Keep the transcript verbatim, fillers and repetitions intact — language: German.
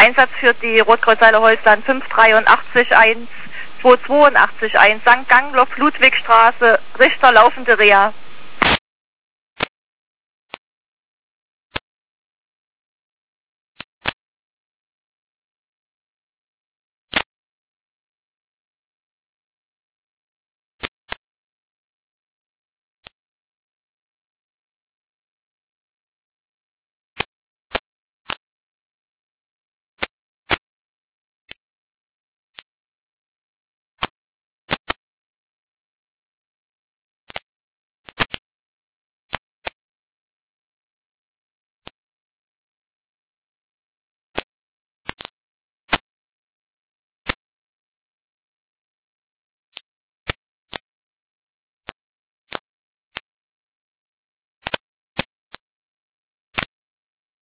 Einsatz führt die Rotkreuzhalle Holzland fünf drei acht eins zwei zwei acht eins Sankt Gangloff Ludwigstraße, Richter laufende Reha.